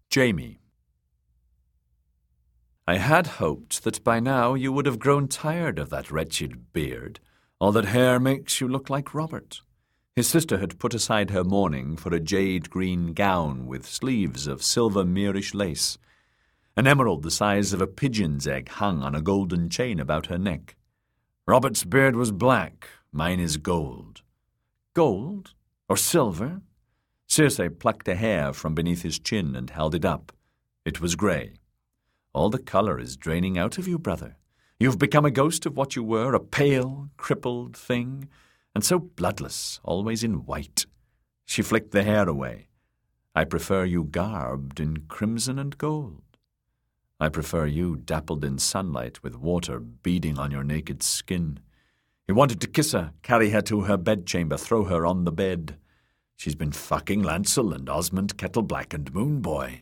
Jamie. I had hoped that by now you would have grown tired of that wretched beard. All that hair makes you look like Robert. His sister had put aside her mourning for a jade-green gown with sleeves of silver Moorish lace. An emerald the size of a pigeon's egg hung on a golden chain about her neck. Robert's beard was black, mine is gold. Gold? Or silver? Circe plucked a hair from beneath his chin and held it up. It was grey. All the colour is draining out of you, brother. You've become a ghost of what you were, a pale, crippled thing, and so bloodless, always in white. She flicked the hair away. I prefer you garbed in crimson and gold. I prefer you dappled in sunlight with water beading on your naked skin. He wanted to kiss her, carry her to her bedchamber, throw her on the bed. She's been fucking Lancel and Osmond Kettleblack and Moonboy.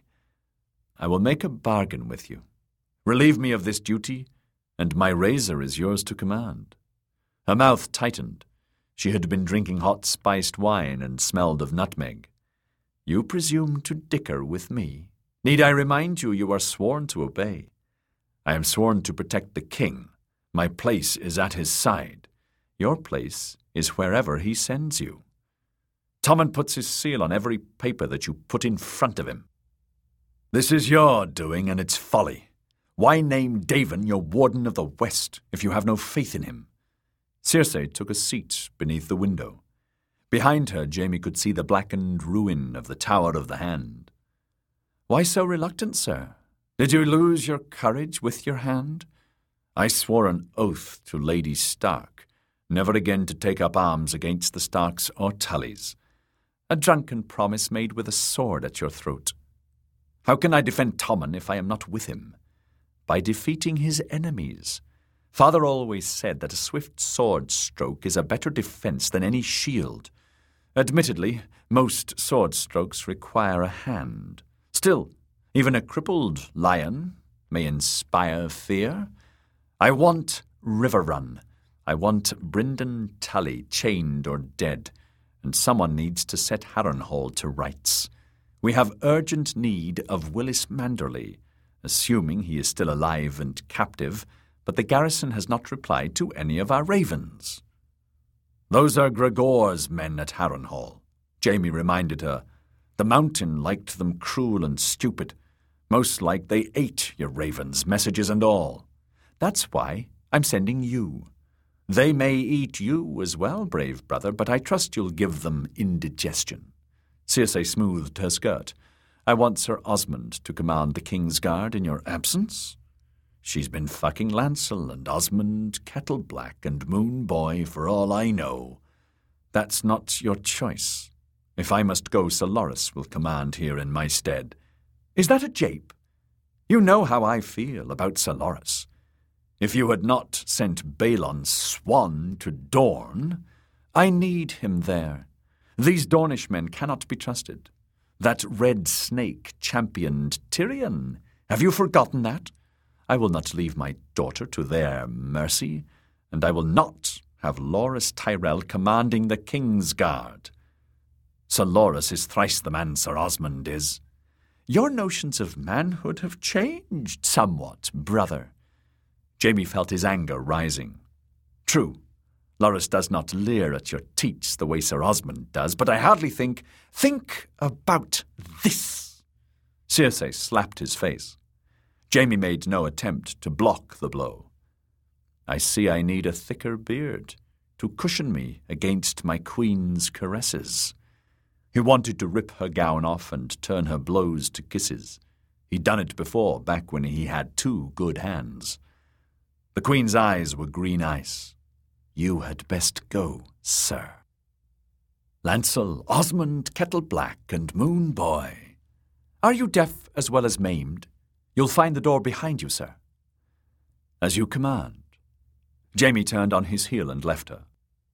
I will make a bargain with you. Relieve me of this duty, and my razor is yours to command. Her mouth tightened. She had been drinking hot spiced wine and smelled of nutmeg. You presume to dicker with me. Need I remind you, you are sworn to obey. I am sworn to protect the king. My place is at his side. Your place is wherever he sends you. Tommen puts his seal on every paper that you put in front of him. This is your doing, and it's folly. Why name Davin your warden of the West if you have no faith in him? Circe took a seat beneath the window. Behind her, Jamie could see the blackened ruin of the Tower of the Hand. Why so reluctant, sir? Did you lose your courage with your hand? I swore an oath to Lady Stark, never again to take up arms against the Starks or Tullys. A drunken promise made with a sword at your throat. How can I defend Tommen if I am not with him? By defeating his enemies. Father always said that a swift sword stroke is a better defense than any shield. Admittedly, most sword strokes require a hand. Still, even a crippled lion may inspire fear. I want Riverrun. I want Brynden Tully chained or dead, and someone needs to set Harrenhal to rights. We have urgent need of Willis Manderley, assuming he is still alive and captive, but the garrison has not replied to any of our ravens. Those are Gregor's men at Harrenhal, Jamie reminded her. The mountain liked them cruel and stupid. Most like they ate your ravens, messages and all. That's why I'm sending you. They may eat you as well, brave brother, but I trust you'll give them indigestion. Circe smoothed her skirt. I want Sir Osmond to command the King's Guard in your absence. She's been fucking Lancel and Osmond Kettleblack and Moonboy for all I know. That's not your choice. If I must go, Sir Loras will command here in my stead. Is that a jape? You know how I feel about Sir Loras. If you had not sent Balon Swan to Dorne, I need him there. These Dornish men cannot be trusted. That red snake championed Tyrion. Have you forgotten that? I will not leave my daughter to their mercy, and I will not have Loras Tyrell commanding the King's Guard. Sir Loras is thrice the man Sir Osmond is. Your notions of manhood have changed somewhat, brother. Jamie felt his anger rising. True, Loras does not leer at your teats the way Sir Osmond does, but I hardly think about this. Circe slapped his face. Jamie made no attempt to block the blow. I see I need a thicker beard to cushion me against my queen's caresses. He wanted to rip her gown off and turn her blows to kisses. He'd done it before, back when he had 2 good hands. The Queen's eyes were green ice. You had best go, sir. Lancel, Osmond Kettleblack, and Moonboy. Are you deaf as well as maimed? You'll find the door behind you, sir. As you command. Jamie turned on his heel and left her.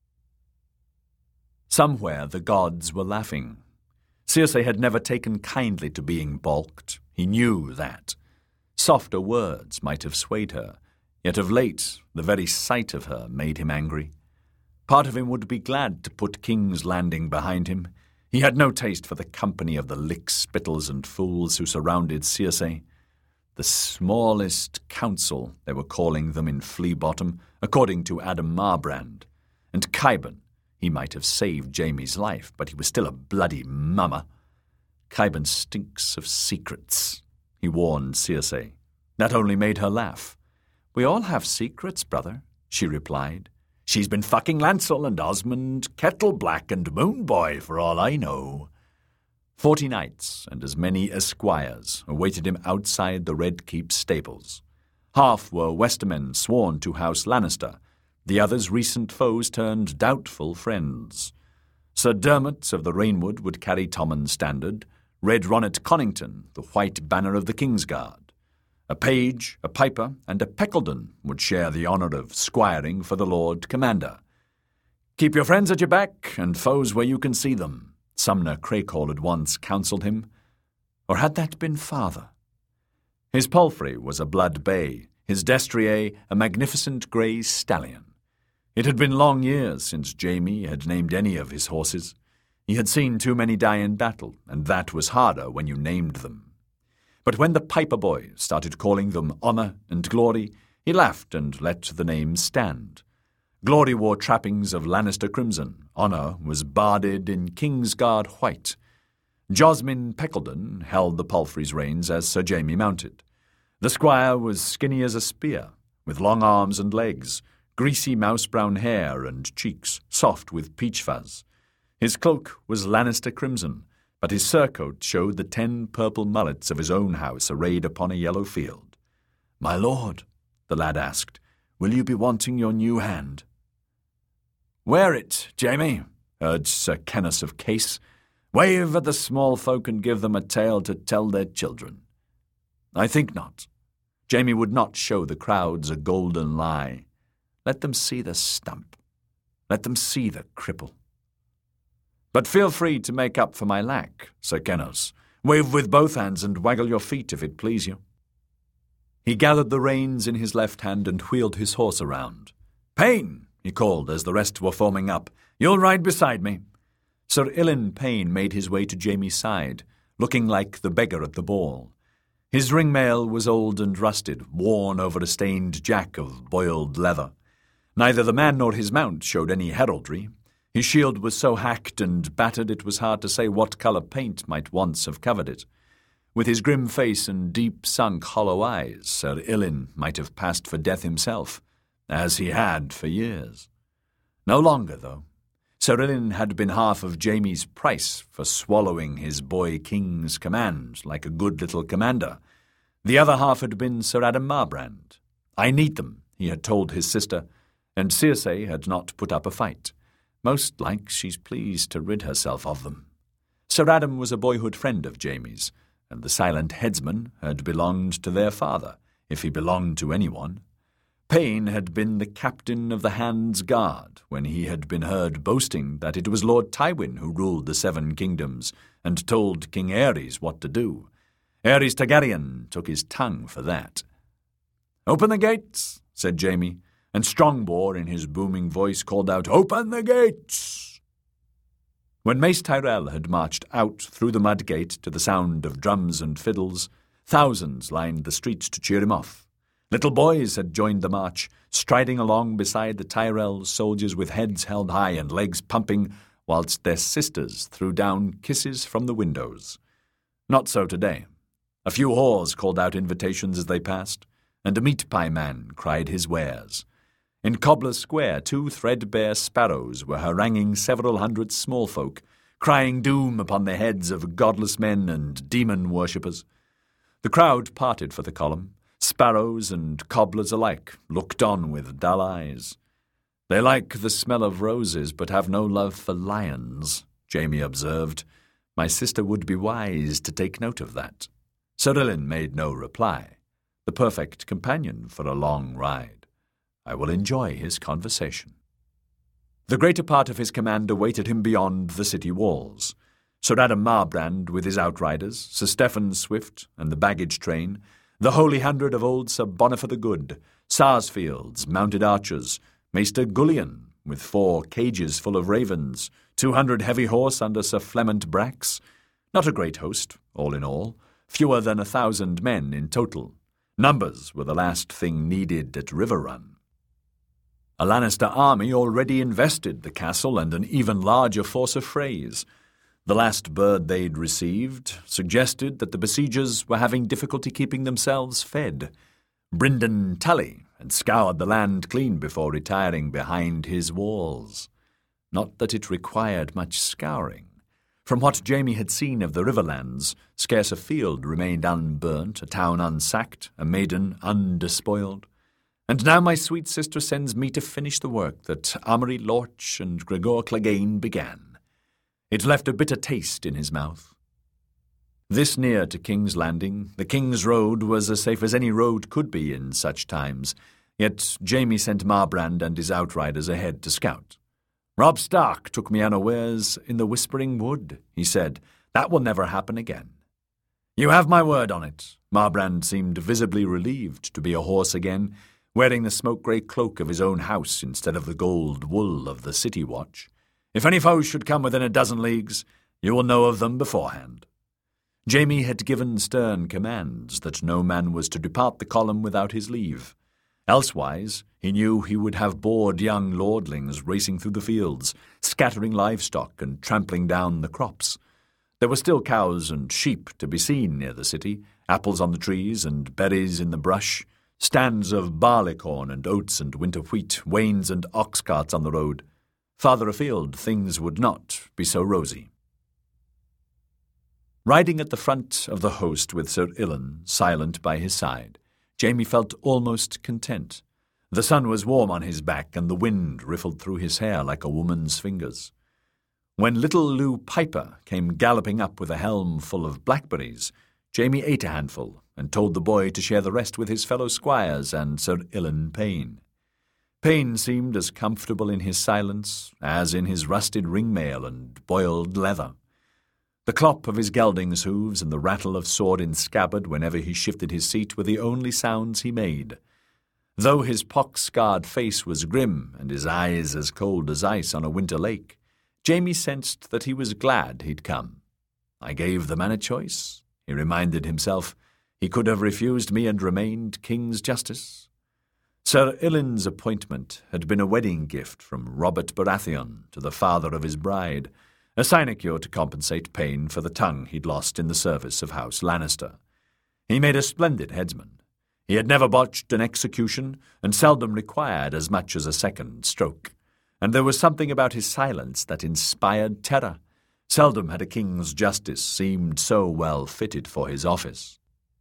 Somewhere the gods were laughing. Circe had never taken kindly to being balked. He knew that. Softer words might have swayed her, yet of late the very sight of her made him angry. Part of him would be glad to put King's Landing behind him. He had no taste for the company of the licks, spittles, and fools who surrounded Circe. The smallest council, they were calling them in Flea Bottom, according to Adam Marbrand. And Caiban, he might have saved Jamie's life, but he was still a bloody mummer. Caiban stinks of secrets, he warned Circe. That only made her laugh. We all have secrets, brother, she replied. She's been fucking Lancel and Osmond, Kettleblack and Moonboy, for all I know. 40 knights and as many esquires awaited him outside the Red Keep stables. Half were Westermen sworn to House Lannister, the others recent foes turned doubtful friends. Sir Dermot of the Rainwood would carry Tommen's standard, Red Ronnet Connington, the white banner of the Kingsguard. A page, a piper, and a Peckledon would share the honour of squiring for the Lord Commander. Keep your friends at your back, and foes where you can see them, Sumner Crackhall had once counselled him. Or had that been father? His palfrey was a blood bay, his destrier a magnificent grey stallion. It had been long years since Jamie had named any of his horses. He had seen too many die in battle, and that was harder when you named them. But when the Piper boy started calling them Honour and Glory, he laughed and let the names stand. Glory wore trappings of Lannister crimson, Honour was barded in Kingsguard white. Josmin Peckledon held the palfrey's reins as Sir Jamie mounted. The squire was skinny as a spear, with long arms and legs, greasy mouse-brown hair and cheeks soft with peach fuzz. His cloak was Lannister crimson, but his surcoat showed the 10 purple mullets of his own house arrayed upon a yellow field. "My lord," the lad asked, "will you be wanting your new hand?" "Wear it, Jamie," urged Sir Kenneth of Case. "Wave at the small folk and give them a tale to tell their children." "I think not." Jamie would not show the crowds a golden lie. Let them see the stump. Let them see the cripple. "But feel free to make up for my lack, Sir Kenneth. Wave with both hands and waggle your feet if it please you." He gathered the reins in his left hand and wheeled his horse around. "Payne," he called as the rest were forming up, "you'll ride beside me." Sir Ilyn Payne made his way to Jamie's side, looking like the beggar at the ball. His ringmail was old and rusted, worn over a stained jack of boiled leather. Neither the man nor his mount showed any heraldry. His shield was so hacked and battered it was hard to say what colour paint might once have covered it. With his grim face and deep-sunk hollow eyes, Sir Ilyn might have passed for death himself, as he had for years. No longer, though. Sir Ilyn had been half of Jamie's price for swallowing his boy king's command like a good little commander. The other half had been Sir Adam Marbrand. "I need them," he had told his sister, and Circe had not put up a fight. Most like she's pleased to rid herself of them. Sir Adam was a boyhood friend of Jamie's, and the silent headsman had belonged to their father, if he belonged to anyone. Payne had been the captain of the Hand's Guard when he had been heard boasting that it was Lord Tywin who ruled the 7 kingdoms and told King Aerys what to do. Aerys Targaryen took his tongue for that. "Open the gates," said Jamie, and Strongbore in his booming voice called out, "Open the gates!" When Mace Tyrell had marched out through the mud gate to the sound of drums and fiddles, thousands lined the streets to cheer him off. Little boys had joined the march, striding along beside the Tyrell soldiers with heads held high and legs pumping, whilst their sisters threw down kisses from the windows. Not so today. A few whores called out invitations as they passed, and a meat-pie man cried his wares. In Cobbler Square 2 threadbare sparrows were haranguing several hundred small folk, crying doom upon the heads of godless men and demon worshippers. The crowd parted for the column. Sparrows and cobblers alike looked on with dull eyes. "They like the smell of roses, but have no love for lions," Jamie observed. "My sister would be wise to take note of that." Sir Ilyn made no reply. The perfect companion for a long ride. I will enjoy his conversation. The greater part of his command awaited him beyond the city walls. Sir Adam Marbrand with his outriders, Sir Stephen Swift and the baggage train, the Holy Hundred of old Sir Bonifer the Good, Sarsfield's mounted archers, Maester Gullion with 4 cages full of ravens, 200 heavy horse under Sir Flement Brax. Not a great host, all in all, fewer than 1,000 men in total. Numbers were the last thing needed at Riverrun. A Lannister army already invested the castle and an even larger force of Freys. The last bird they'd received suggested that the besiegers were having difficulty keeping themselves fed. Brynden Tully had scoured the land clean before retiring behind his walls. Not that it required much scouring. From what Jaime had seen of the Riverlands, scarce a field remained unburnt, a town unsacked, a maiden undespoiled. And now my sweet sister sends me to finish the work that Amory Lorch and Gregor Clegane began. It left a bitter taste in his mouth. This near to King's Landing, the King's Road was as safe as any road could be in such times, yet Jaime sent Marbrand and his outriders ahead to scout. "Robb Stark took me unawares in the Whispering Wood," he said. "That will never happen again." "You have my word on it." Marbrand seemed visibly relieved to be a horse again, wearing the smoke-grey cloak of his own house instead of the gold wool of the City Watch. "If any foes should come within a dozen leagues, you will know of them beforehand." Jaime had given stern commands that no man was to depart the column without his leave. Elsewise, he knew he would have bored young lordlings racing through the fields, scattering livestock and trampling down the crops. There were still cows and sheep to be seen near the city, apples on the trees and berries in the brush, stands of barleycorn and oats and winter wheat, wains and ox carts on the road. Farther afield, things would not be so rosy. Riding at the front of the host with Sir Ilyn, silent by his side, Jaime felt almost content. The sun was warm on his back, and the wind riffled through his hair like a woman's fingers. When little Lew Piper came galloping up with a helm full of blackberries, Jaime ate a handful and told the boy to share the rest with his fellow squires and Sir Ilyn Payne. Payne seemed as comfortable in his silence as in his rusted ringmail and boiled leather. The clop of his gelding's hooves and the rattle of sword in scabbard whenever he shifted his seat were the only sounds he made. Though his pock-scarred face was grim and his eyes as cold as ice on a winter lake, Jaime sensed that he was glad he'd come. "I gave the man a choice," he reminded himself. "He could have refused me and remained King's Justice." Sir Ilyn's appointment had been a wedding gift from Robert Baratheon to the father of his bride, a sinecure to compensate Payne for the tongue he'd lost in the service of House Lannister. He made a splendid headsman. He had never botched an execution and seldom required as much as a second stroke. And there was something about his silence that inspired terror. Seldom had a king's justice seemed so well fitted for his office.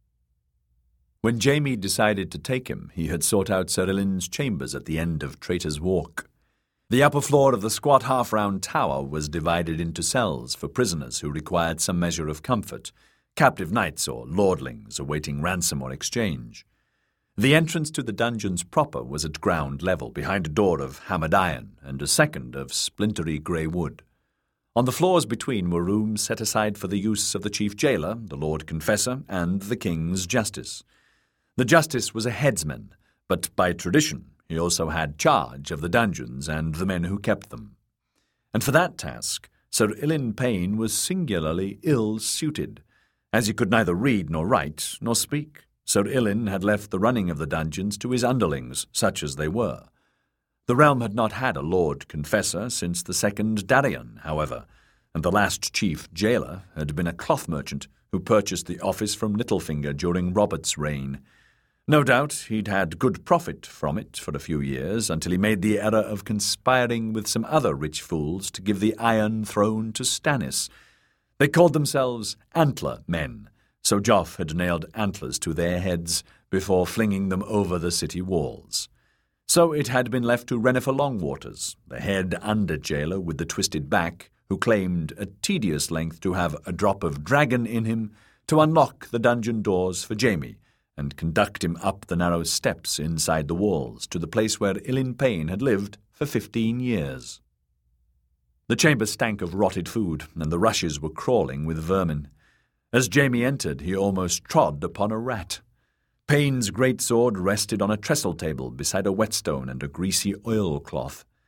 When Jaime decided to take him, he had sought out Sir Ilyn's chambers at the end of Traitor's Walk. The upper floor of the squat half-round tower was divided into cells for prisoners who required some measure of comfort, captive knights or lordlings awaiting ransom or exchange. The entrance to the dungeons proper was at ground level, behind a door of hammered iron and a second of splintery grey wood. On the floors between were rooms set aside for the use of the chief jailer, the Lord Confessor, and the King's Justice. The Justice was a headsman, but by tradition he also had charge of the dungeons and the men who kept them. And for that task, Sir Ilyn Payne was singularly ill-suited, as he could neither read nor write nor speak. Sir Ilyn had left the running of the dungeons to his underlings, such as they were. The realm had not had a Lord Confessor since the second Darrion, however, and the last chief jailer had been a cloth merchant who purchased the office from Littlefinger during Robert's reign. No doubt he'd had good profit from it for a few years, until he made the error of conspiring with some other rich fools to give the Iron Throne to Stannis. They called themselves Antler Men, so Joff had nailed antlers to their heads before flinging them over the city walls. So it had been left to Rennifer Longwaters, the head under-jailer with the twisted back, who claimed at tedious length to have a drop of dragon in him, to unlock the dungeon doors for Jaime and conduct him up the narrow steps inside the walls to the place where Ilyn Payne had lived for 15 years. The chamber stank of rotted food, and the rushes were crawling with vermin. As Jaime entered, he almost trod upon a rat. Payne's great sword rested on a trestle table beside a whetstone and a greasy oilcloth.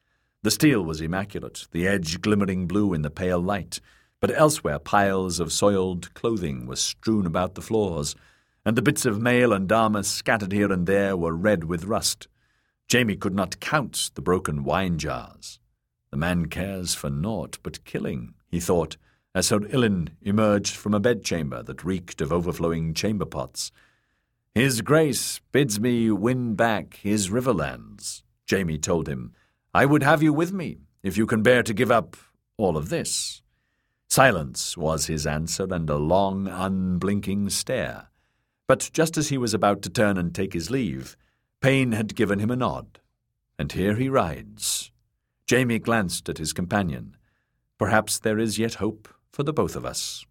The steel was immaculate, the edge glimmering blue in the pale light, but elsewhere piles of soiled clothing were strewn about the floors, and the bits of mail and armour scattered here and there were red with rust. Jamie could not count the broken wine jars. The man cares for naught but killing, he thought, as Sir Ilan emerged from a bedchamber that reeked of overflowing chamber pots. "His Grace bids me win back his riverlands," Jamie told him. "I would have you with me, if you can bear to give up all of this." Silence was his answer, and a long, unblinking stare. But just as he was about to turn and take his leave, Payne had given him a nod. "And here he rides." Jamie glanced at his companion. "Perhaps there is yet hope for the both of us."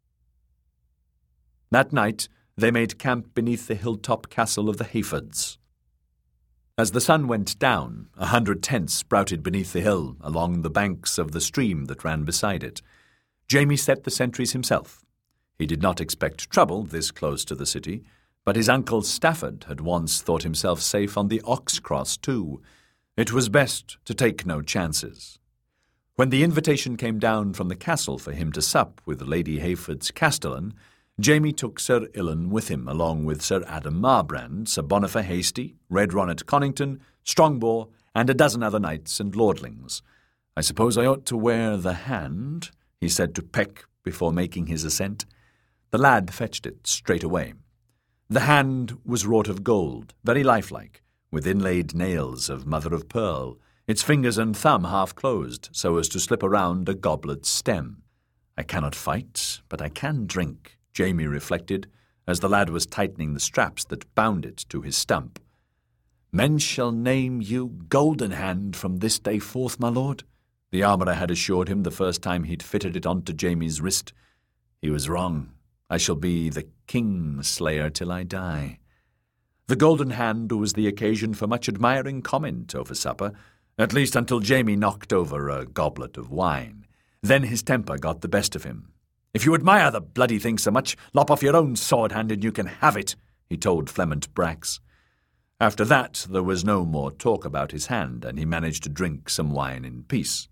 That night they made camp beneath the hilltop castle of the Hayfords. As the sun went down, 100 tents sprouted beneath the hill along the banks of the stream that ran beside it. Jamie set the sentries himself. He did not expect trouble this close to the city, but his uncle Stafford had once thought himself safe on the Oxcross too. It was best to take no chances. When the invitation came down from the castle for him to sup with Lady Hayford's castellan, Jamie took Sir Ilan with him, along with Sir Adam Marbrand, Sir Bonifer Hasty, Red Ronnet Connington, Strongbow, and a dozen other knights and lordlings. "I suppose I ought to wear the hand," he said to Peck before making his ascent. The lad fetched it straight away. The hand was wrought of gold, very lifelike, with inlaid nails of mother-of-pearl, its fingers and thumb half closed so as to slip around a goblet's stem. "I cannot fight, but I can drink," Jamie reflected, as the lad was tightening the straps that bound it to his stump. "Men shall name you Golden Hand from this day forth, my lord," the armourer had assured him the first time he'd fitted it onto Jamie's wrist. He was wrong. "I shall be the King-Slayer till I die." The Golden Hand was the occasion for much admiring comment over supper, at least until Jamie knocked over a goblet of wine. Then his temper got the best of him. "If you admire the bloody thing so much, lop off your own sword hand and you can have it," he told Flement Brax. After that there was no more talk about his hand, and he managed to drink some wine in peace.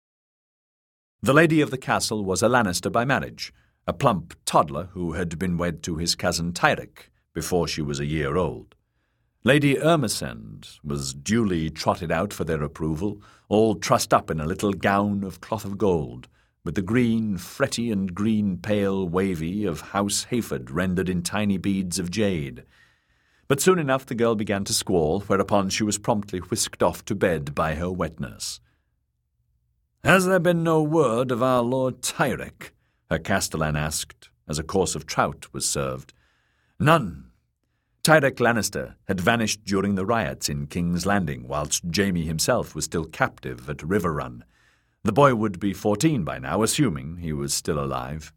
The lady of the castle was a Lannister by marriage, a plump toddler who had been wed to his cousin Tyrek before she was a year old. Lady Ermesand was duly trotted out for their approval, all trussed up in a little gown of cloth of gold, with the green fretty and green pale wavy of House Hayford rendered in tiny beads of jade. But soon enough the girl began to squall, whereupon she was promptly whisked off to bed by her wet nurse. "Has there been no word of our Lord Tyrek?" her castellan asked, as a course of trout was served. "None." Tyrek Lannister had vanished during the riots in King's Landing, whilst Jamie himself was still captive at Riverrun. The boy would be 14 by now, assuming he was still alive.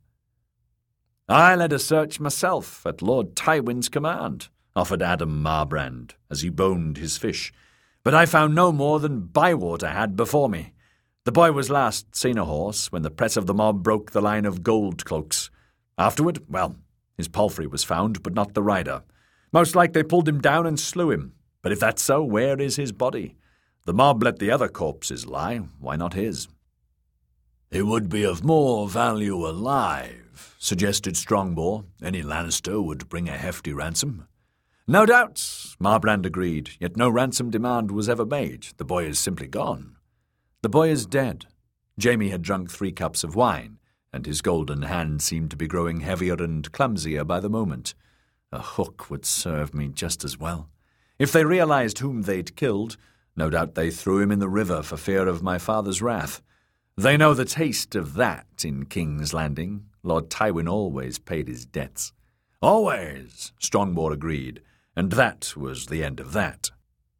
"I led a search myself at Lord Tywin's command," offered Adam Marbrand as he boned his fish, "but I found no more than Bywater had before me. The boy was last seen a horse when the press of the mob broke the line of gold cloaks. Afterward, well, his palfrey was found, but not the rider. Most like they pulled him down and slew him. But if that's so, where is his body? The mob let the other corpses lie, why not his?" "He would be of more value alive," suggested Strongbow. "Any Lannister would bring a hefty ransom." "No doubt," Marbrand agreed, "yet no ransom demand was ever made. The boy is simply gone." "The boy is dead." Jamie had drunk 3 cups of wine, and his golden hand seemed to be growing heavier and clumsier by the moment. A hook would serve me just as well. If they realized whom they'd killed, no doubt they threw him in the river for fear of my father's wrath. They know the taste of that in King's Landing. Lord Tywin always paid his debts. "Always," Strongbow agreed, and that was the end of that.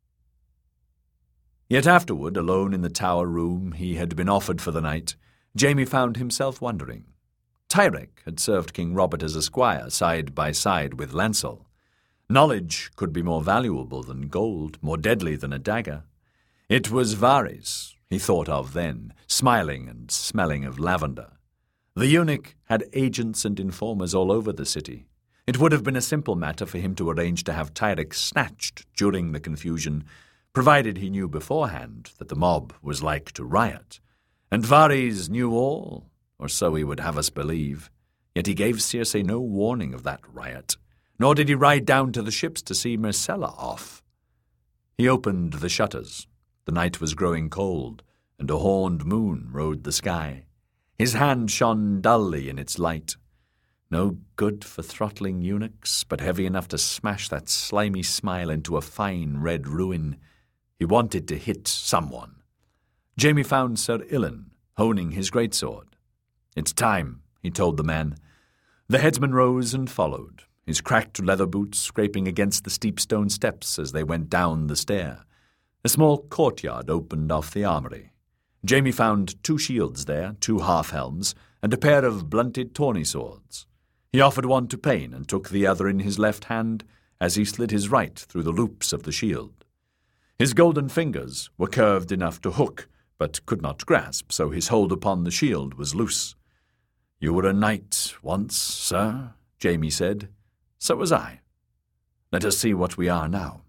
Yet afterward, alone in the tower room he had been offered for the night, Jamie found himself wondering. Tyrek had served King Robert as a squire, side by side with Lancel. Knowledge could be more valuable than gold, more deadly than a dagger. It was Varys he thought of then, smiling and smelling of lavender. The eunuch had agents and informers all over the city. It would have been a simple matter for him to arrange to have Tyrek snatched during the confusion, provided he knew beforehand that the mob was like to riot. And Varys knew all, or so he would have us believe. Yet he gave Circe no warning of that riot, nor did he ride down to the ships to see Myrcella off. He opened the shutters. The night was growing cold, and a horned moon rode the sky. His hand shone dully in its light. No good for throttling eunuchs, but heavy enough to smash that slimy smile into a fine red ruin. He wanted to hit someone. Jaime found Sir Ilyn, honing his greatsword. "It's time," he told the men. The headsman rose and followed, his cracked leather boots scraping against the steep stone steps as they went down the stair. A small courtyard opened off the armory. Jaime found 2 shields there, 2 half-helms, and a pair of blunted tawny swords. He offered one to Payne and took the other in his left hand as he slid his right through the loops of the shield. His golden fingers were curved enough to hook, but could not grasp, so his hold upon the shield was loose. "You were a knight once, sir," Jaime said. "So was I. Let us see what we are now."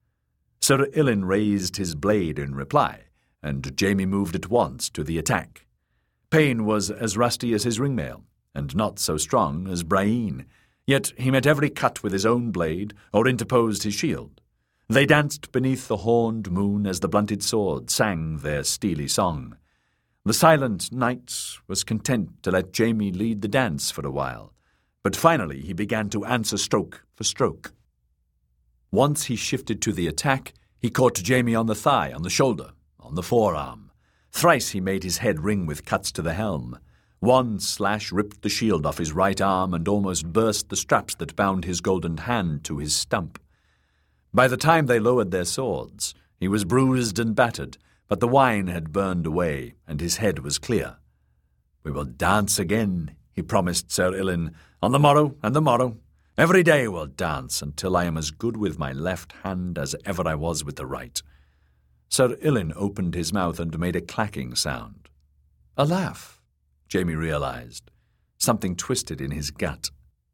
Sir Ilyn raised his blade in reply, and Jaime moved at once to the attack. Payne was as rusty as his ringmail, and not so strong as Brienne, yet he met every cut with his own blade or interposed his shield. They danced beneath the horned moon as the blunted swords sang their steely song. The silent knight was content to let Jaime lead the dance for a while, but finally he began to answer stroke for stroke. Once he shifted to the attack, he caught Jaime on the thigh, on the shoulder, on the forearm. Thrice he made his head ring with cuts to the helm. One slash ripped the shield off his right arm and almost burst the straps that bound his golden hand to his stump. By the time they lowered their swords, he was bruised and battered, but the wine had burned away, and his head was clear. "We will dance again," he promised Sir Ilyn, "on the morrow and the morrow. Every day we'll dance until I am as good with my left hand as ever I was with the right." Sir Ilyn opened his mouth and made a clacking sound. A laugh, Jaime realized. Something twisted in his gut.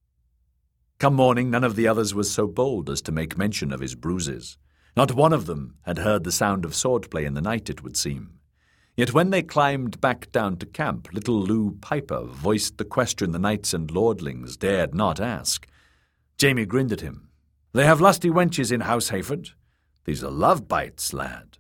Come morning, none of the others was so bold as to make mention of his bruises. Not one of them had heard the sound of swordplay in the night, it would seem. Yet when they climbed back down to camp, little Lou Piper voiced the question the knights and lordlings dared not ask. Jaime grinned at him. "They have lusty wenches in House Hayford. These are love-bites, lad."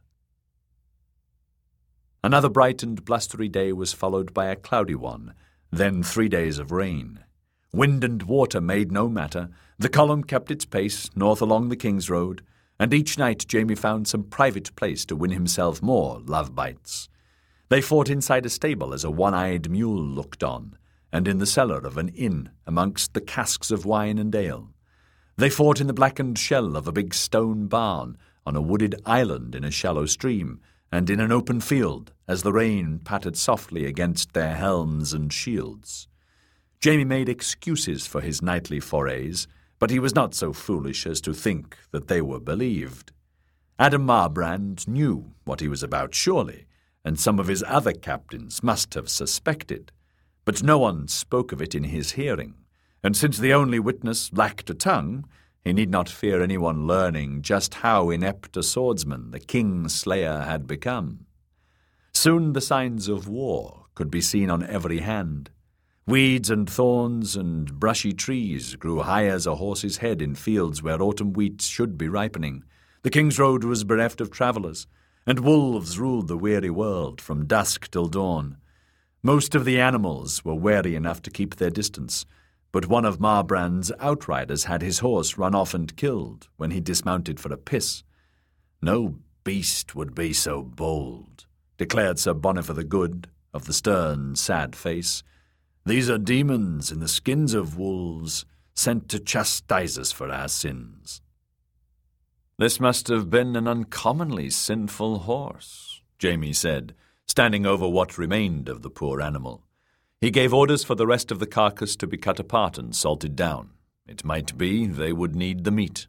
Another bright and blustery day was followed by a cloudy one, then 3 days of rain. Wind and water made no matter. The column kept its pace north along the King's Road, and each night Jaime found some private place to win himself more love-bites. They fought inside a stable as a one-eyed mule looked on, and in the cellar of an inn amongst the casks of wine and ale. They fought in the blackened shell of a big stone barn, on a wooded island in a shallow stream, and in an open field as the rain pattered softly against their helms and shields. Jaime made excuses for his nightly forays, but he was not so foolish as to think that they were believed. Adam Marbrand knew what he was about, surely, and some of his other captains must have suspected. But no one spoke of it in his hearing, and since the only witness lacked a tongue, he need not fear anyone learning just how inept a swordsman the King-Slayer had become. Soon the signs of war could be seen on every hand. Weeds and thorns and brushy trees grew high as a horse's head in fields where autumn wheat should be ripening. The King's Road was bereft of travellers, and wolves ruled the weary world from dusk till dawn. Most of the animals were wary enough to keep their distance, but one of Marbrand's outriders had his horse run off and killed when he dismounted for a piss. "No beast would be so bold," declared Sir Bonifer the Good, of the stern, sad face. "These are demons in the skins of wolves, sent to chastise us for our sins." "This must have been an uncommonly sinful horse," Jaime said, standing over what remained of the poor animal. He gave orders for the rest of the carcass to be cut apart and salted down. It might be they would need the meat.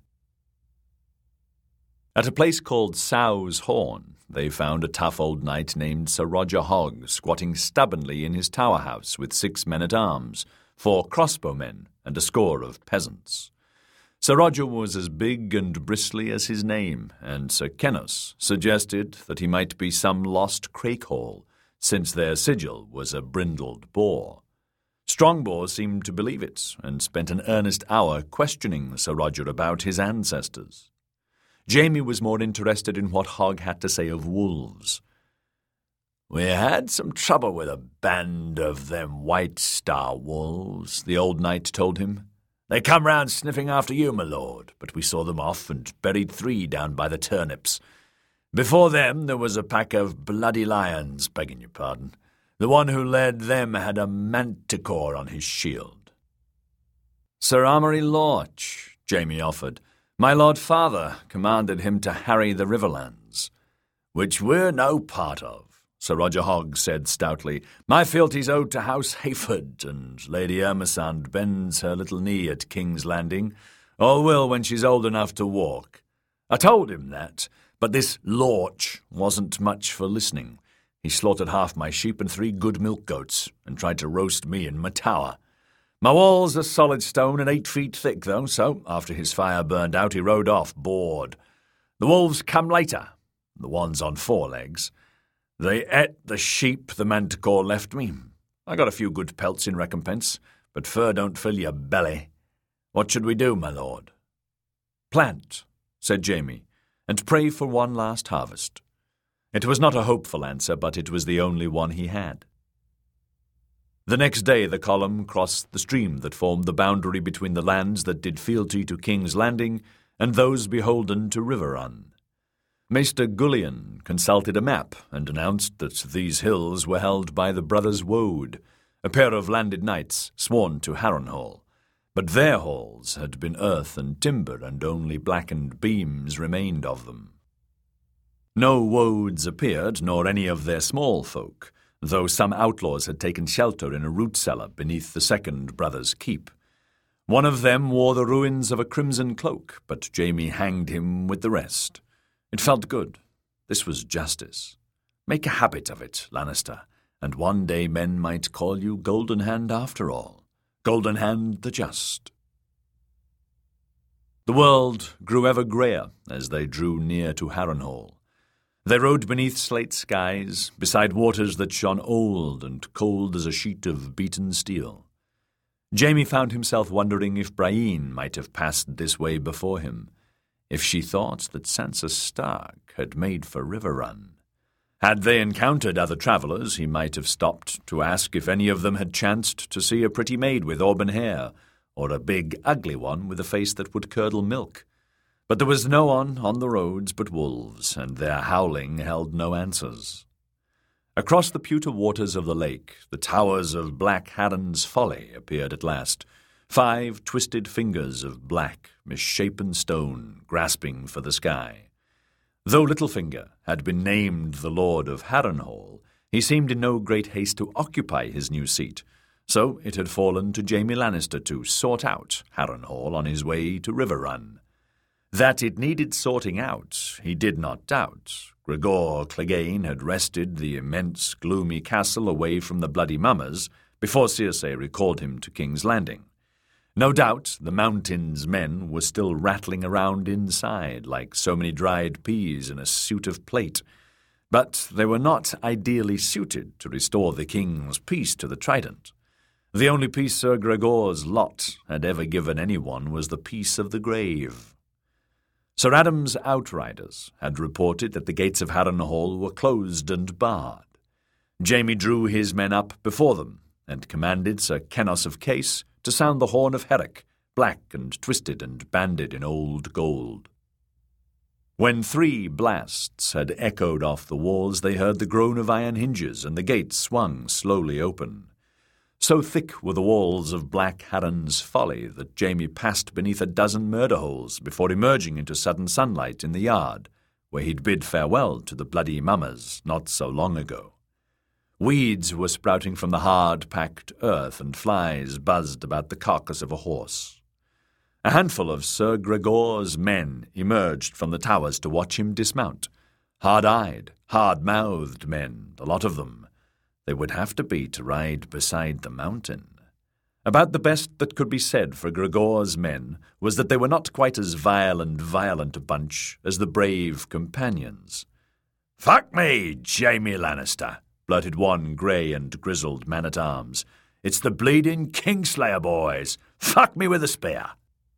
At a place called Sow's Horn, they found a tough old knight named Sir Roger Hogg squatting stubbornly in his tower house with 6 men-at-arms, 4 crossbowmen, and a score of peasants. Sir Roger was as big and bristly as his name, and Sir Kennos suggested that he might be some lost Crakehall, since their sigil was a brindled boar. Strongbow seemed to believe it, and spent an earnest hour questioning Sir Roger about his ancestors. Jamie was more interested in what Hogg had to say of wolves. "We had some trouble with a band of them White Star wolves," the old knight told him. "They come round sniffing after you, my lord, but we saw them off and buried 3 down by the turnips. Before them there was a pack of bloody lions, begging your pardon. The one who led them had a manticore on his shield." "Sir Amory Lorch," Jamie offered. "My lord father commanded him to harry the Riverlands." "Which we're no part of," Sir Roger Hogg said stoutly. "My fealties owed to House Hayford, and Lady Ermesand bends her little knee at King's Landing, or will when she's old enough to walk. I told him that, but this Lorch wasn't much for listening. He slaughtered half my sheep and 3 good milk goats, and tried to roast me in my tower. My walls are solid stone and 8 feet thick, though, so after his fire burned out he rode off, bored. The wolves come later, the ones on 4 legs. They ate the sheep the manticore left me. I got a few good pelts in recompense, but fur don't fill your belly. What should we do, my lord?" "Plant," said Jamie, "and pray for one last harvest." It was not a hopeful answer, but it was the only one he had. The next day the column crossed the stream that formed the boundary between the lands that did fealty to King's Landing and those beholden to Riverrun. Maester Gullion consulted a map and announced that these hills were held by the brothers Woad, a pair of landed knights sworn to Harrenhal, but their halls had been earth and timber, and only blackened beams remained of them. No Woads appeared, nor any of their small folk, though some outlaws had taken shelter in a root cellar beneath the second brother's keep. One of them wore the ruins of a crimson cloak, but Jamie hanged him with the rest. It felt good. This was justice. Make a habit of it, Lannister, and one day men might call you Golden Hand after all. Golden Hand the Just. The world grew ever greyer as they drew near to Harrenhal. They rode beneath slate skies, beside waters that shone old and cold as a sheet of beaten steel. Jamie found himself wondering if Brienne might have passed this way before him, if she thought that Sansa Stark had made for Riverrun. Had they encountered other travellers, he might have stopped to ask if any of them had chanced to see a pretty maid with auburn hair, or a big, ugly one with a face that would curdle milk. But there was no one on the roads but wolves, and their howling held no answers. Across the pewter waters of the lake, the towers of Black Harren's Folly appeared at last, 5 twisted fingers of black, misshapen stone grasping for the sky. Though Littlefinger had been named the Lord of Harrenhal, he seemed in no great haste to occupy his new seat, so it had fallen to Jamie Lannister to sort out Harrenhal on his way to Riverrun. That it needed sorting out, he did not doubt. Gregor Clegane had wrested the immense, gloomy castle away from the bloody mummers before Cersei recalled him to King's Landing. No doubt the mountain's men were still rattling around inside like so many dried peas in a suit of plate, but they were not ideally suited to restore the king's peace to the Trident. The only peace Sir Gregor's lot had ever given anyone was the peace of the grave. Sir Adam's outriders had reported that the gates of Harrenhal were closed and barred. Jamie drew his men up before them and commanded Sir Kennos of Case to sound the horn of Herrick, black and twisted and banded in old gold. When 3 blasts had echoed off the walls, they heard the groan of iron hinges, and the gates swung slowly open. So thick were the walls of Black Harren's Folly that Jamie passed beneath a dozen murder holes before emerging into sudden sunlight in the yard, where he'd bid farewell to the bloody mummers not so long ago. Weeds were sprouting from the hard-packed earth, and flies buzzed about the carcass of a horse. A handful of Sir Gregor's men emerged from the towers to watch him dismount. Hard-eyed, hard-mouthed men, a lot of them. They would have to be to ride beside the mountain. About the best that could be said for Gregor's men was that they were not quite as vile and violent a bunch as the brave companions. "Fuck me, Jaime Lannister," blurted one grey and grizzled man-at-arms. "It's the bleeding Kingslayer boys. Fuck me with a spear."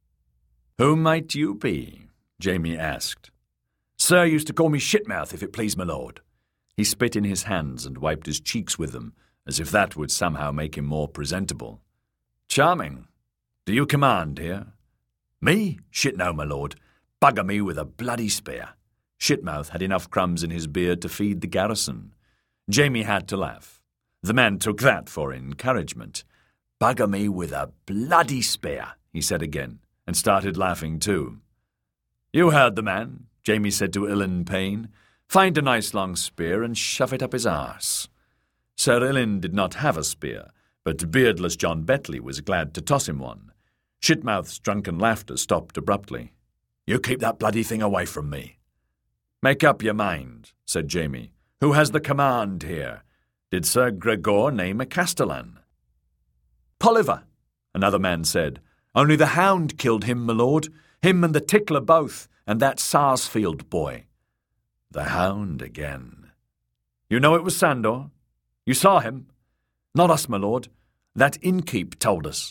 "Who might you be?" Jaime asked. "Sir used to call me Shitmouth, if it please my lord." He spit in his hands and wiped his cheeks with them, as if that would somehow make him more presentable. "Charming. Do you command here?" "Me? Shit no, my lord. Bugger me with a bloody spear." Shitmouth had enough crumbs in his beard to feed the garrison. Jaime had to laugh. The man took that for encouragement. "Bugger me with a bloody spear," he said again, and started laughing too. "You heard the man," Jaime said to Ilyn Payne. "Find a nice long spear and shove it up his arse." Sir Ilyn did not have a spear, but beardless John Betley was glad to toss him one. Shitmouth's drunken laughter stopped abruptly. "You keep that bloody thing away from me." "Make up your mind," said Jaime. "Who has the command here? Did Sir Gregor name a castellan?" "Polliver," another man said. "Only the hound killed him, my lord. Him and the tickler both, and that Sarsfield boy." The hound again. "You know it was Sandor? You saw him?" "Not us, my lord. That innkeep told us."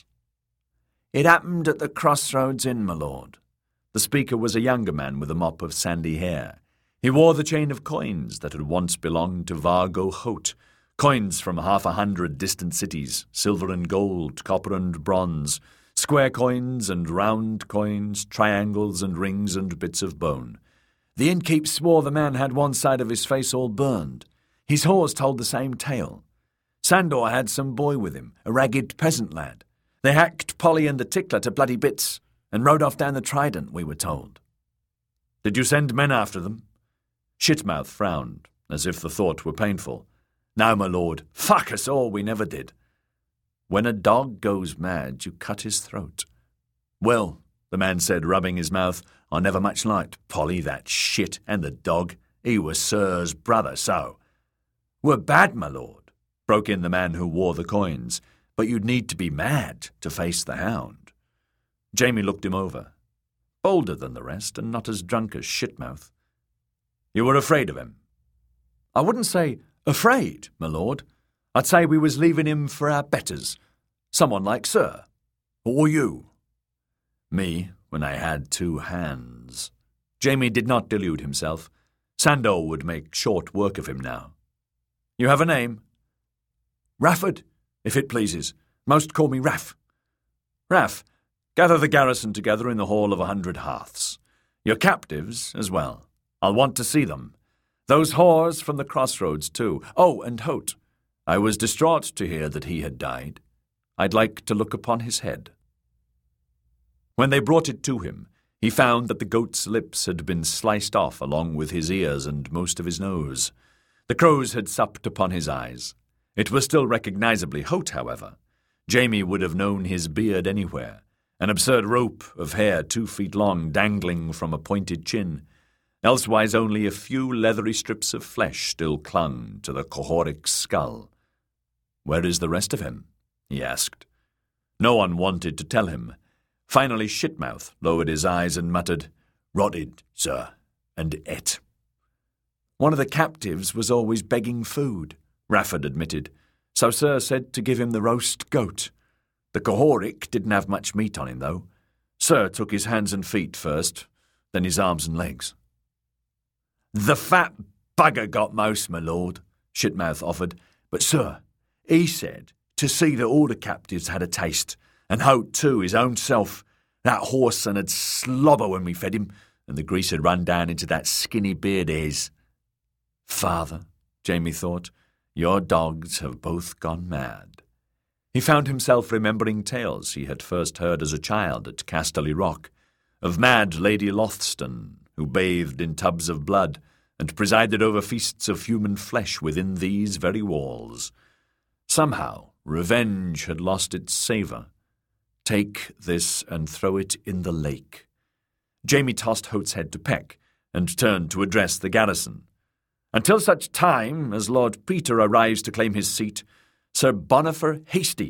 "It happened at the Crossroads Inn, my lord." The speaker was a younger man with a mop of sandy hair. He wore the chain of coins that had once belonged to Vargo Hoat, coins from 100 distant cities, silver and gold, copper and bronze, square coins and round coins, triangles and rings and bits of bone. The innkeep swore the man had one side of his face all burned. His horse told the same tale. Sandor had some boy with him, a ragged peasant lad. They hacked Polly and the tickler to bloody bits and rode off down the Trident, we were told. "Did you send men after them?" Shitmouth frowned, as if the thought were painful. "No, my lord. Fuck us all, we never did." "When a dog goes mad, you cut his throat." "Well," the man said, rubbing his mouth, "I never much liked Polly, that shit, and the dog. He was Sir's brother, so." "We're bad, my lord," broke in the man who wore the coins, "but you'd need to be mad to face the hound." Jaime looked him over. Bolder than the rest, and not as drunk as Shitmouth. "You were afraid of him?" "I wouldn't say afraid, my lord. I'd say we was leaving him for our betters. Someone like Sir. Or you." "Me, when I had 2 hands." Jaime did not delude himself. Sandor would make short work of him now. "You have a name?" "Rafford, if it pleases. Most call me Raff." "Raff, gather the garrison together in the Hall of 100 Hearths. Your captives as well. I'll want to see them. Those whores from the Crossroads, too. Oh, and Hoat. I was distraught to hear that he had died. I'd like to look upon his head." When they brought it to him, he found that the goat's lips had been sliced off along with his ears and most of his nose. The crows had supped upon his eyes. It was still recognizably Hoat, however. Jaime would have known his beard anywhere, an absurd rope of hair 2 feet long dangling from a pointed chin. Elsewise only a few leathery strips of flesh still clung to the Cohoric's skull. "Where is the rest of him?" he asked. No one wanted to tell him. Finally Shitmouth lowered his eyes and muttered, "Rotted, sir, and et." "One of the captives was always begging food," Rafford admitted, "so Sir said to give him the roast goat. The Cohoric didn't have much meat on him, though. Sir took his hands and feet first, then his arms and legs." "The fat bugger got most, my lord," Shitmouth offered. "But, sir, he said to see that all the captives had a taste, and Hoat too, his own self. That horse and 'ud slobber when we fed him, and the grease had run down into that skinny beard of his." "Father," Jaime thought, "your dogs have both gone mad." He found himself remembering tales he had first heard as a child at Casterly Rock, of mad Lady Lothston, who bathed in tubs of blood and presided over feasts of human flesh within these very walls. Somehow, revenge had lost its savour. "Take this and throw it in the lake." Jaime tossed Hoat's head to peck and turned to address the garrison. "Until such time as Lord Peter arrives to claim his seat, Sir Bonifer Hasty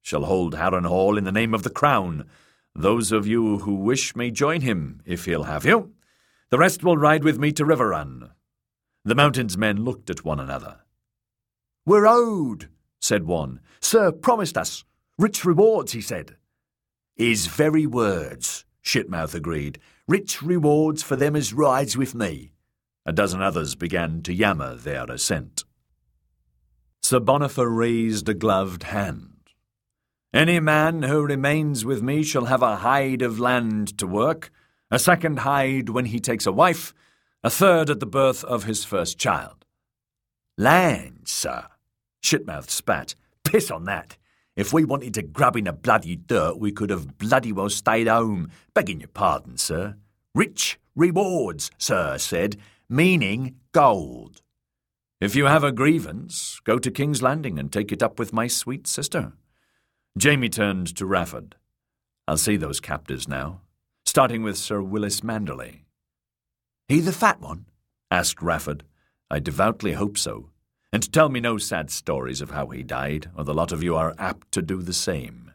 shall hold Harrenhal in the name of the crown. Those of you who wish may join him, if he'll have you. The rest will ride with me to Riverrun." The mountain's men looked at one another. "We're owed," said one. "Sir promised us. Rich rewards, he said." "His very words," Shitmouth agreed. "Rich rewards for them as rides with me." A dozen others began to yammer their assent. Sir Bonifer raised a gloved hand. "Any man who remains with me shall have a hide of land to work, a second hide when he takes a wife, a third at the birth of his first child." "Land, sir," Shitmouth spat. "Piss on that. If we wanted to grub in the bloody dirt, we could have bloody well stayed home. Begging your pardon, sir. Rich rewards, sir said, meaning gold." "If you have a grievance, go to King's Landing and take it up with my sweet sister." Jamie turned to Rafford. "I'll see those captives now, starting with Sir Willis Manderley." "He the fat one?" asked Rafford. "I devoutly hope so. And tell me no sad stories of how he died, or the lot of you are apt to do the same."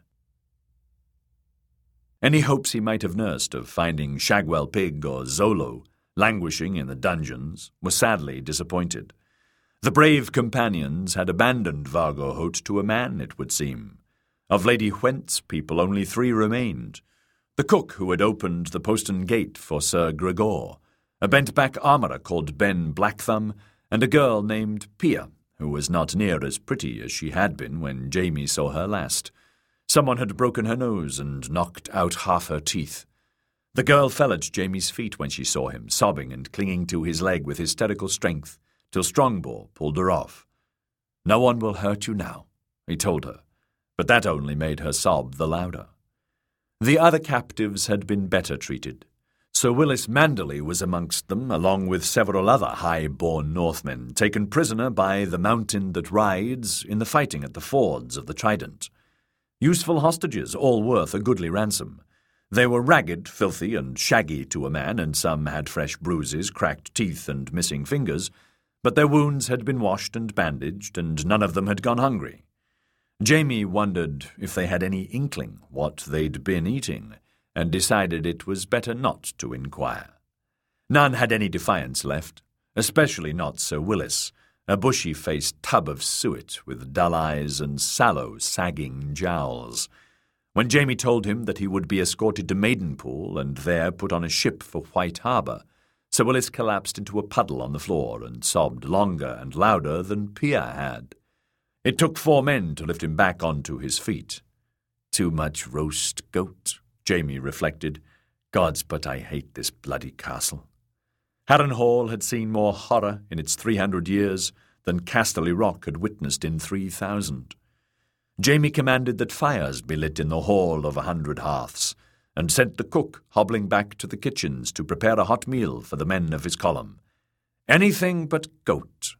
Any hopes he might have nursed of finding Shagwell Pig or Zolo languishing in the dungeons were sadly disappointed. The brave companions had abandoned Vargoholt to a man, it would seem. Of Lady Whent's people only 3 remained. The cook who had opened the postern gate for Sir Gregor, a bent-back armourer called Ben Blackthumb, and a girl named Pia, who was not near as pretty as she had been when Jamie saw her last. Someone had broken her nose and knocked out half her teeth. The girl fell at Jamie's feet when she saw him, sobbing and clinging to his leg with hysterical strength, till Strongbow pulled her off. "No one will hurt you now," he told her, but that only made her sob the louder. The other captives had been better treated. Sir Willis Manderley was amongst them, along with several other high-born Northmen, taken prisoner by the Mountain that Rides in the fighting at the fords of the Trident. Useful hostages, all worth a goodly ransom. They were ragged, filthy, and shaggy to a man, and some had fresh bruises, cracked teeth, and missing fingers, but their wounds had been washed and bandaged, and none of them had gone hungry. Jamie wondered if they had any inkling what they'd been eating, and decided it was better not to inquire. None had any defiance left, especially not Sir Willis, a bushy-faced tub of suet with dull eyes and sallow, sagging jowls. When Jamie told him that he would be escorted to Maidenpool and there put on a ship for White Harbour, Sir Willis collapsed into a puddle on the floor and sobbed longer and louder than Pia had. It took 4 men to lift him back onto his feet. Too much roast goat, Jamie reflected. Gods, but I hate this bloody castle. Harrenhal had seen more horror in its 300 years than Casterly Rock had witnessed in 3,000. Jamie commanded that fires be lit in the hall of 100 hearths, and sent the cook hobbling back to the kitchens to prepare a hot meal for the men of his column. Anything but goat.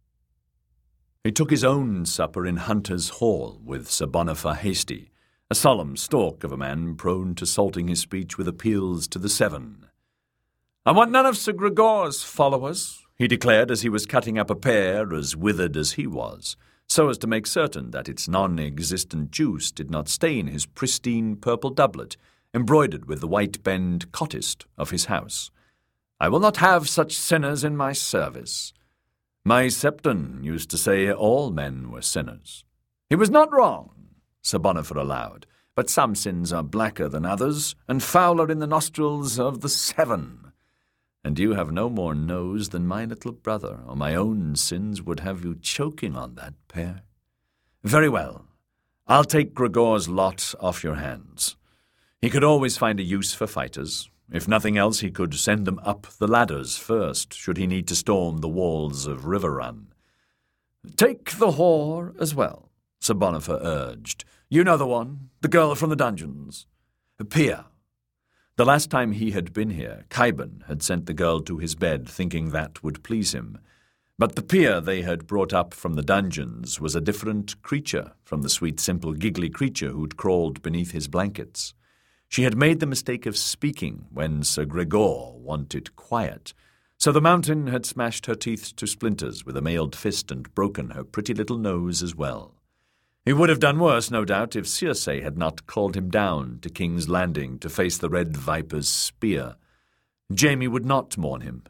He took his own supper in Hunter's Hall with Sir Bonifer Hasty, a solemn stalk of a man prone to salting his speech with appeals to the Seven. "I want none of Sir Gregor's followers," he declared as he was cutting up a pear as withered as he was, so as to make certain that its non-existent juice did not stain his pristine purple doublet, embroidered with the white bend cotist of his house. "I will not have such sinners in my service. My Septon used to say all men were sinners. He was not wrong," Sir Bonifer allowed, "but some sins are blacker than others, and fouler in the nostrils of the Seven. And you have no more nose than my little brother, or my own sins would have you choking on that pear. Very well, I'll take Gregor's lot off your hands. He could always find a use for fighters. If nothing else, he could send them up the ladders first, should he need to storm the walls of Riverrun. Take the whore as well," Sir Bonifer urged. "You know the one, the girl from the dungeons. Pia." The last time he had been here, Kaiban had sent the girl to his bed, thinking that would please him. But the Pia they had brought up from the dungeons was a different creature from the sweet, simple, giggly creature who'd crawled beneath his blankets. She had made the mistake of speaking when Sir Gregor wanted quiet, so the Mountain had smashed her teeth to splinters with a mailed fist and broken her pretty little nose as well. He would have done worse, no doubt, if Circe had not called him down to King's Landing to face the Red Viper's spear. Jaime would not mourn him.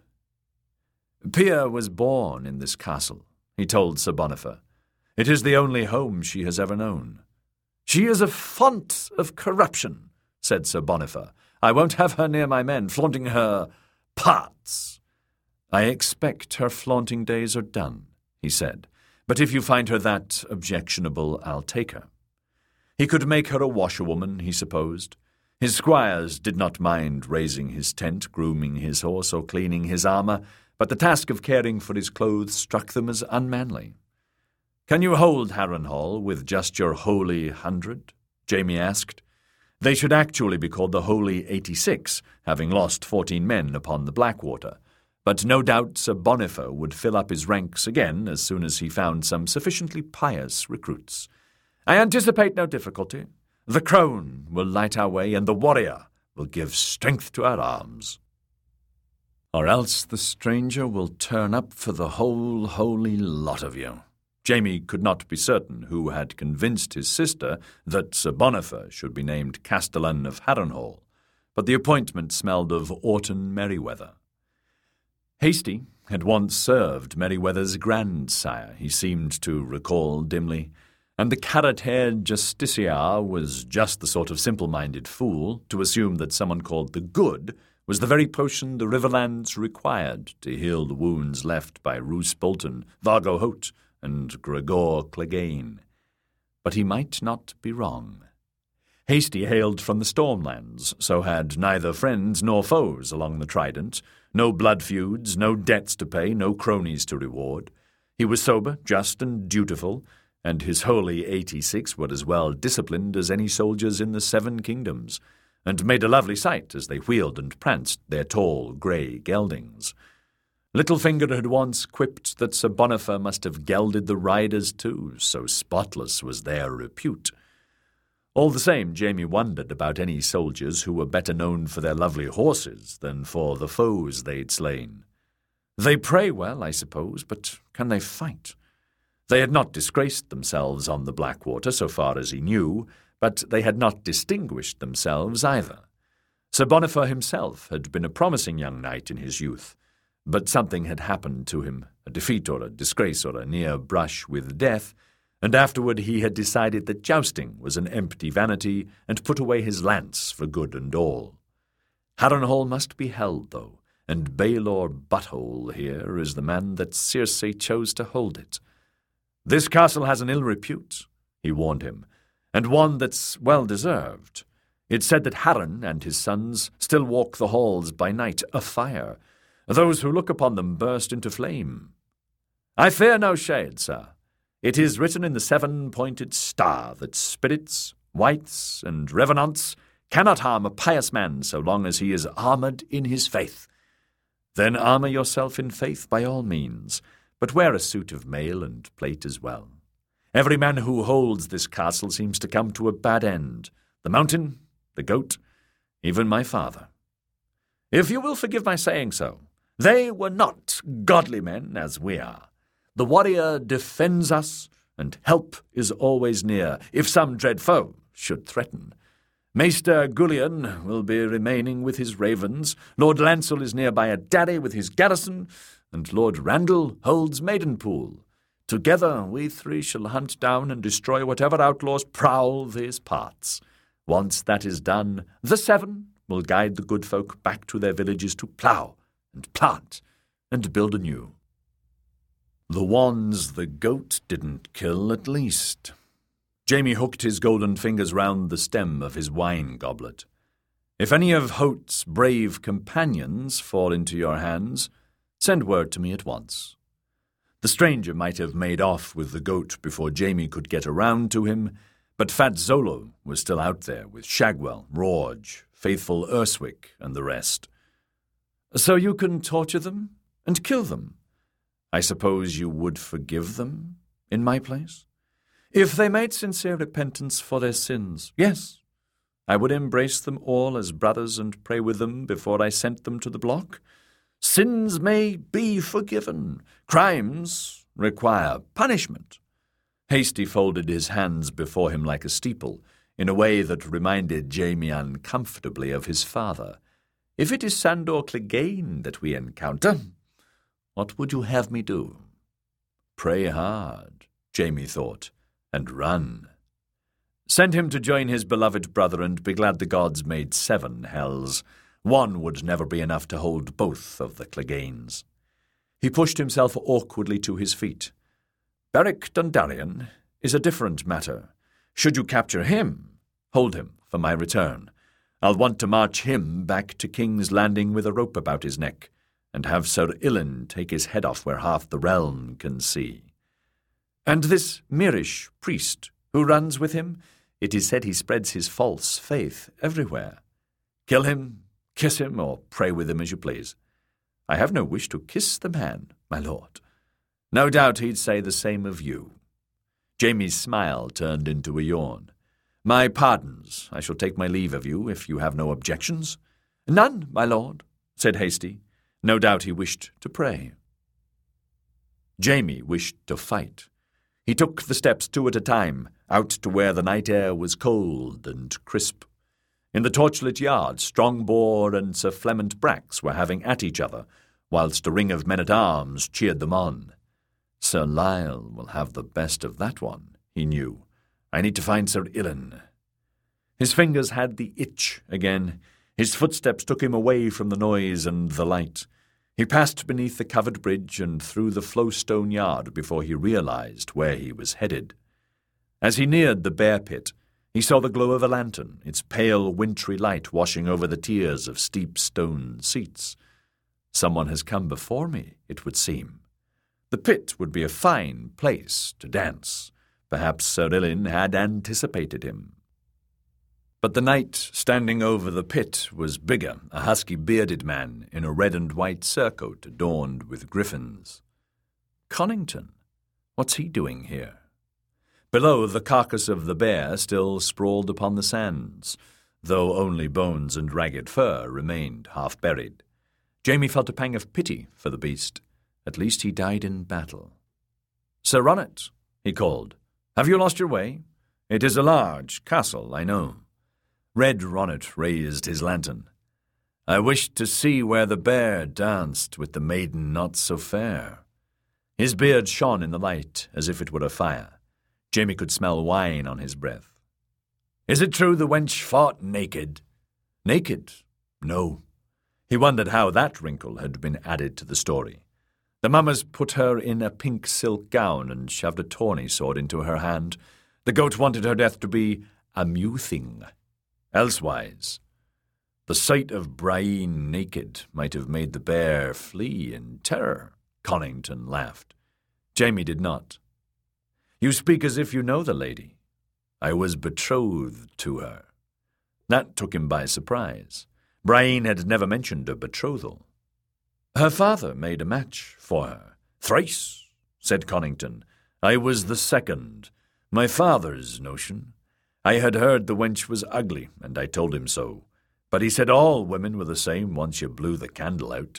Pia was born in this castle, he told Sir Boniface. It is the only home she has ever known. She is a font of corruption, said Sir Boniface. I won't have her near my men, flaunting her parts. I expect her flaunting days are done, he said, but if you find her that objectionable, I'll take her. He could make her a washerwoman, he supposed. His squires did not mind raising his tent, grooming his horse, or cleaning his armour, but the task of caring for his clothes struck them as unmanly. Can you hold Harrenhal with just your holy 100? Jaime asked. They should actually be called the Holy 86, having lost 14 men upon the Blackwater. But no doubt Sir Boniface would fill up his ranks again as soon as he found some sufficiently pious recruits. I anticipate no difficulty. The crone will light our way, and the warrior will give strength to our arms. Or else the stranger will turn up for the whole holy lot of you. Jaime could not be certain who had convinced his sister that Sir Boniface should be named Castellan of Harrenhal, but the appointment smelled of Orton Merryweather. Hasty had once served Merryweather's grandsire, he seemed to recall dimly, and the carrot-haired justiciar was just the sort of simple-minded fool to assume that someone called the Good was the very potion the Riverlands required to heal the wounds left by Roose Bolton, Vargo Holt, and Gregor Clegane. But he might not be wrong. Hasty hailed from the Stormlands, so had neither friends nor foes along the Trident, no blood feuds, no debts to pay, no cronies to reward. He was sober, just, and dutiful, and his holy 86 were as well disciplined as any soldiers in the 7 kingdoms, and made a lovely sight as they wheeled and pranced their tall grey geldings. Littlefinger had once quipped that Sir Boniface must have gelded the riders too, so spotless was their repute. All the same, Jaime wondered about any soldiers who were better known for their lovely horses than for the foes they'd slain. They pray well, I suppose, but can they fight? They had not disgraced themselves on the Blackwater, so far as he knew, but they had not distinguished themselves either. Sir Boniface himself had been a promising young knight in his youth, but something had happened to him, a defeat or a disgrace or a near brush with death, and afterward he had decided that jousting was an empty vanity and put away his lance for good and all. Harrenhal must be held, though, and Baelor Butthole here is the man that Circe chose to hold it. This castle has an ill repute, he warned him, and one that's well deserved. It's said that Harren and his sons still walk the halls by night afire. Those who look upon them burst into flame. I fear no shade, sir. It is written in the 7-pointed star that spirits, wights, and revenants cannot harm a pious man so long as he is armoured in his faith. Then armour yourself in faith by all means, but wear a suit of mail and plate as well. Every man who holds this castle seems to come to a bad end. The mountain, the goat, even my father. If you will forgive my saying so, they were not godly men as we are. The warrior defends us, and help is always near, if some dread foe should threaten. Maester Gullion will be remaining with his ravens, Lord Lancel is nearby at Derry with his garrison, and Lord Randall holds Maidenpool. Together we 3 shall hunt down and destroy whatever outlaws prowl these parts. Once that is done, the 7 will guide the good folk back to their villages to plough and plant and build anew. The ones the goat didn't kill, at least. Jaime hooked his golden fingers round the stem of his wine goblet. If any of Hot's brave companions fall into your hands, send word to me at once. The stranger might have made off with the goat before Jaime could get around to him, but Fat Zolo was still out there with Shagwell, Rorge, faithful Urswick, and the rest. So you can torture them and kill them. I suppose you would forgive them in my place? If they made sincere repentance for their sins, yes, I would embrace them all as brothers and pray with them before I sent them to the block. Sins may be forgiven. Crimes require punishment. Hasty folded his hands before him like a steeple, in a way that reminded Jamie uncomfortably of his father. "If it is Sandor Clegane that we encounter, what would you have me do?" Pray hard, Jamie thought, and run. Send him to join his beloved brother, and be glad the gods made 7 hells. One would never be enough to hold both of the Cleganes. He pushed himself awkwardly to his feet. Beric Dondarrion is a different matter. Should you capture him, hold him for my return. I'll want to march him back to King's Landing with a rope about his neck, and have Sir Ilyn take his head off where half the realm can see. And this Mirish priest who runs with him, it is said he spreads his false faith everywhere. Kill him, kiss him, or pray with him as you please. I have no wish to kiss the man, my lord. No doubt he'd say the same of you. Jamie's smile turned into a yawn. My pardons. I shall take my leave of you if you have no objections. None, my lord, said Hasty. No doubt he wished to pray. Jamie wished to fight. He took the steps 2 at a time, out to where the night air was cold and crisp. In the torchlit yard, Strongbor and Sir Flemont Brax were having at each other, whilst a ring of men-at-arms cheered them on. Sir Lyle will have the best of that one, he knew. I need to find Sir Ilyn. His fingers had the itch again. His footsteps took him away from the noise and the light. He passed beneath the covered bridge and through the flowstone yard before he realized where he was headed. As he neared the bear pit, he saw the glow of a lantern, its pale wintry light washing over the tiers of steep stone seats. Someone has come before me, it would seem. The pit would be a fine place to dance. Perhaps Sir Ilyn had anticipated him. But the knight standing over the pit was bigger, a husky-bearded man in a red and white surcoat adorned with griffins. Connington, what's he doing here? Below, the carcass of the bear still sprawled upon the sands, though only bones and ragged fur remained half-buried. Jamie felt a pang of pity for the beast. At least he died in battle. Sir Ronnet, he called, have you lost your way? It is a large castle, I know. Red Ronnet raised his lantern. I wished to see where the bear danced with the maiden not so fair. His beard shone in the light as if it were a fire. Jamie could smell wine on his breath. Is it true the wench fought naked? Naked? No. He wondered how that wrinkle had been added to the story. The mummers put her in a pink silk gown and shoved a tawny sword into her hand. The goat wanted her death to be amusing. Elsewise, the sight of Brian naked might have made the bear flee in terror. Connington laughed. Jamie did not. You speak as if you know the lady. I was betrothed to her. That took him by surprise. Brian had never mentioned a betrothal. Her father made a match for her. Thrice, said Connington. I was the second. My father's notion. I had heard the wench was ugly, and I told him so. But he said all women were the same once you blew the candle out.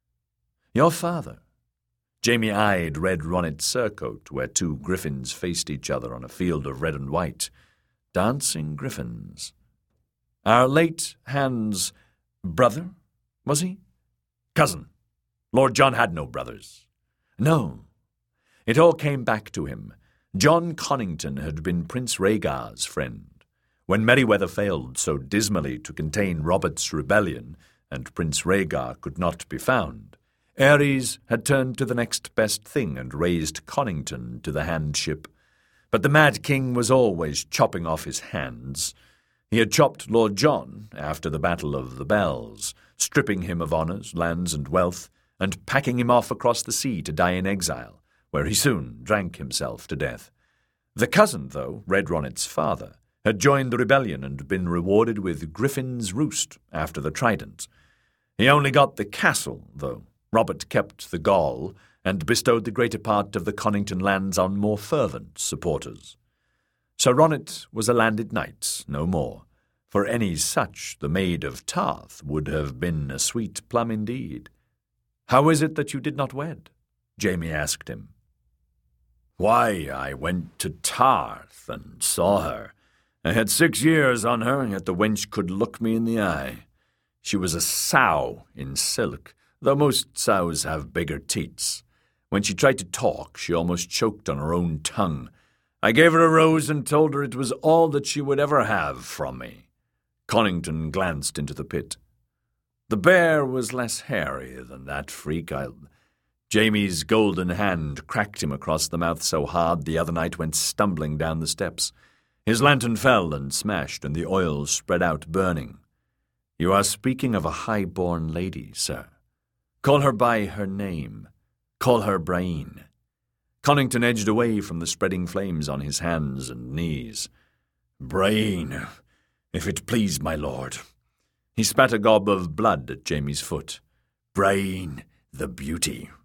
Your father? Jamie eyed Red Ronnet's surcoat, where 2 griffins faced each other on a field of red and white. Dancing griffins. Our late Hans' brother, was he? Cousin. Lord John had no brothers. No. It all came back to him. John Connington had been Prince Rhaegar's friend. When Merryweather failed so dismally to contain Robert's rebellion, and Prince Rhaegar could not be found, Aerys had turned to the next best thing and raised Connington to the handship. But the Mad King was always chopping off his hands. He had chopped Lord John after the Battle of the Bells, stripping him of honours, lands, and wealth, and packing him off across the sea to die in exile, where he soon drank himself to death. The cousin, though, Red Ronnet's father, had joined the rebellion and been rewarded with Griffin's Roost after the Trident. He only got the castle, though. Robert kept the Gall and bestowed the greater part of the Connington lands on more fervent supporters. Sir Ronnet was a landed knight, no more. For any such, the Maid of Tarth would have been a sweet plum indeed. How is it that you did not wed? Jamie asked him. Why, I went to Tarth and saw her. I had 6 years on her, yet the wench could look me in the eye. She was a sow in silk, though most sows have bigger teats. When she tried to talk, she almost choked on her own tongue. I gave her a rose and told her it was all that she would ever have from me. Conington glanced into the pit. The bear was less hairy than that freak. Jamie's golden hand cracked him across the mouth so hard the other night went stumbling down the steps. His lantern fell and smashed, and the oil spread out burning. You are speaking of a high-born lady, sir. Call her by her name. Call her Braine. Conington edged away from the spreading flames on his hands and knees. Braine, if it please my lord. He spat a gob of blood at Jamie's foot. Braine, the beauty.